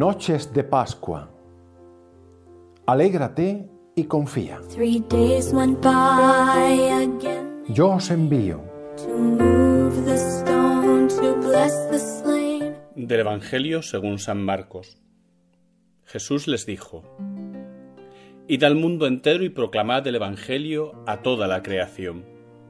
Noches de Pascua. Alégrate y confía. 3 days went by again. Yo os envío. To move the stone, to bless the slain. Del Evangelio según San Marcos. Jesús les dijo: Id al mundo entero y proclamad el Evangelio a toda la creación.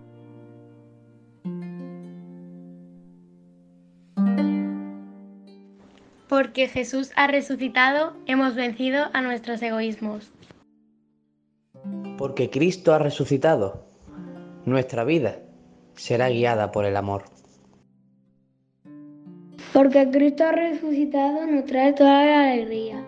Porque Jesús ha resucitado, hemos vencido a nuestros egoísmos. Porque Cristo ha resucitado, nuestra vida será guiada por el amor. Porque Cristo ha resucitado, nos trae toda la alegría.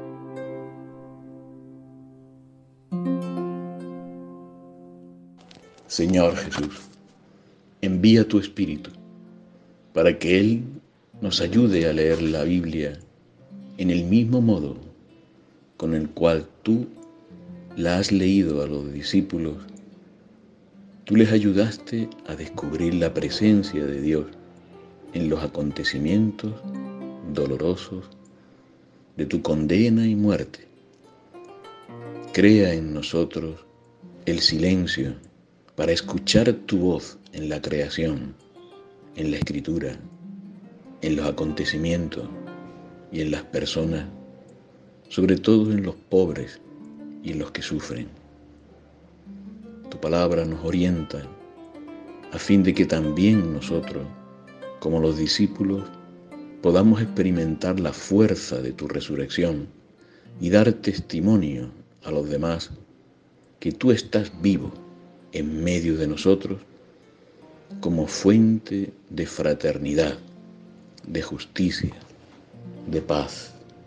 Señor Jesús, envía tu Espíritu para que Él nos ayude a leer la Biblia en el mismo modo con el cual tú la has leído a los discípulos. Tú les ayudaste a descubrir la presencia de Dios en los acontecimientos dolorosos de tu condena y muerte. Crea en nosotros el silencio para escuchar tu voz en la creación, en la escritura, en los acontecimientos y en las personas, sobre todo en los pobres y en los que sufren. Tu palabra nos orienta a fin de que también nosotros, como los discípulos, podamos experimentar la fuerza de tu resurrección y dar testimonio a los demás que tú estás vivo en medio de nosotros como fuente de fraternidad, de justicia, de paz.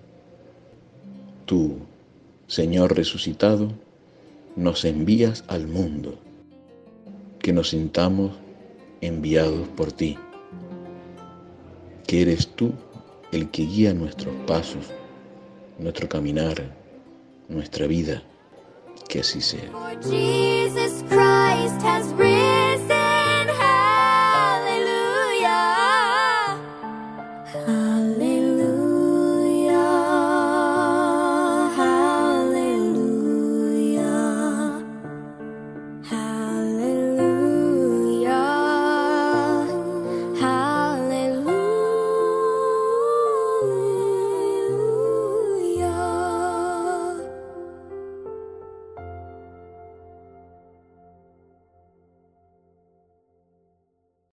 Tú, Señor resucitado, nos envías al mundo, que nos sintamos enviados por ti, que eres tú el que guía nuestros pasos, nuestro caminar, nuestra vida, que así sea. For Jesus Christ has risen.